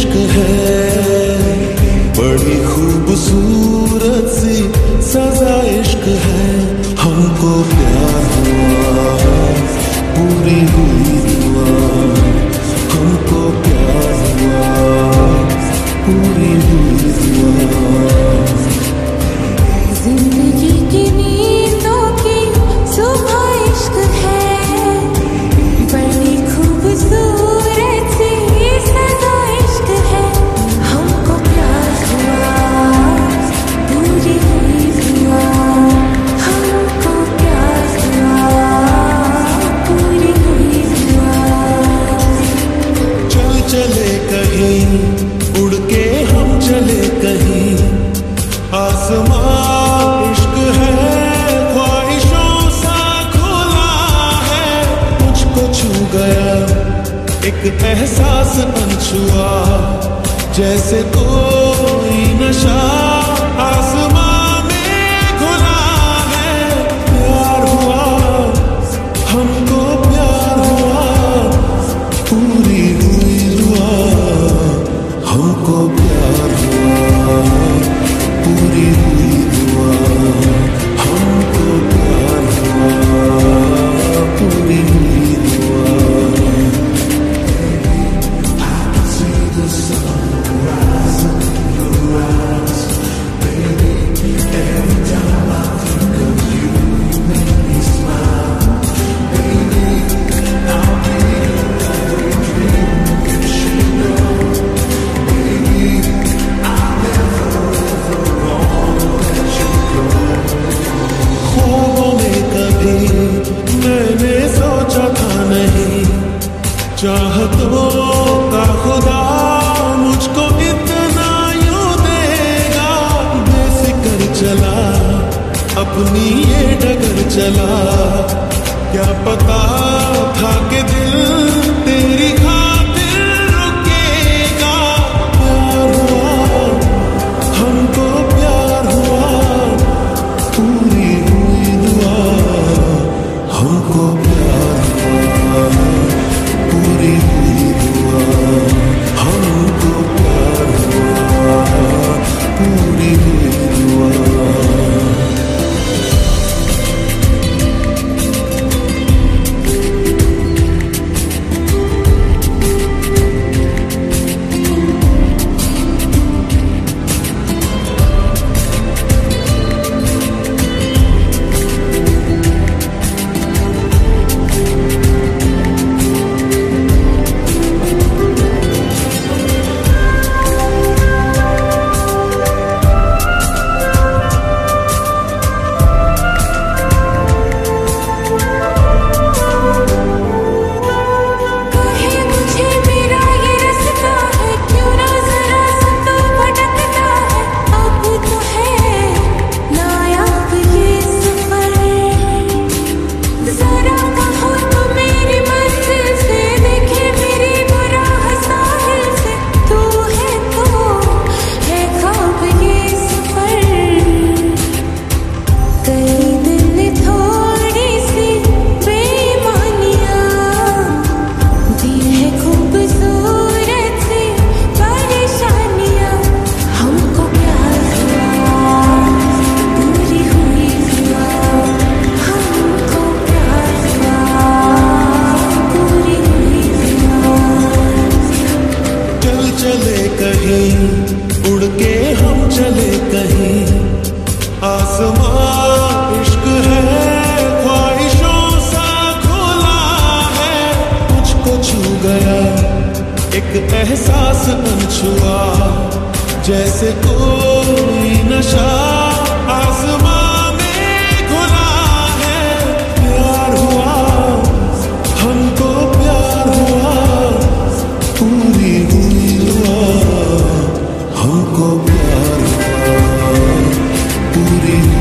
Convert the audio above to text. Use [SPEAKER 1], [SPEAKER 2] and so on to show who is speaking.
[SPEAKER 1] इश्क है, बड़ी खूबसूरत सी सजा इश्क है। हमको प्यार हुआ, पूरी हुई दुआ। हमको प्यार हुआ, पूरी हुई दुआ।
[SPEAKER 2] जिंदगी की नींदों की सुबह इश्क है, बड़ी खूबसूरत सी सजा इश्क है। हमको प्यार हुआ, पूरी हुई दुआ। हमको प्यार हुआ, पूरी हुई दुआ।
[SPEAKER 1] चल चले कहीं, उड़ के हम चले कहीं, आसमां इश्क है, ख्वाहिशों सा खुला है। मुझको छू गया एक एहसास अनछुआ, जैसे कोई नशा आसमां में घुला है। प्यार हुआ, हमको प्यार हुआ, पूरी हुई दुआ। हमको प्यार हुआ, पूरी हुई दुआ। हमको प्यार हुआ, पूरी हुई दुआ। ख्वाबों में कभी मैंने सोचा था नहीं, चाहतों का खुदा मुझको इतना यूं देगा। बेफिक्र चला, अपनी ये डगर चला, क्या पता था कि दिल तेरी खातिर रुकेगा। प्यार हुआ, हमको प्यार हुआ, पूरी हुई दुआ। हमको प्यार हुआ, पूरी हुई दुआ। हमको प्यार हुआ, पूरी हुई दुआ। उड़ के हम चले कहीं, आसमां इश्क है, ख्वाहिशों सा खुला है। मुझको छू गया एक एहसास अनछुआ, जैसे कोई नशा आसमां में घुला है। प्यार हुआ, हमको प्यार हुआ, पूरी हुई दुआ। हमको प्यार हुआ, पूरी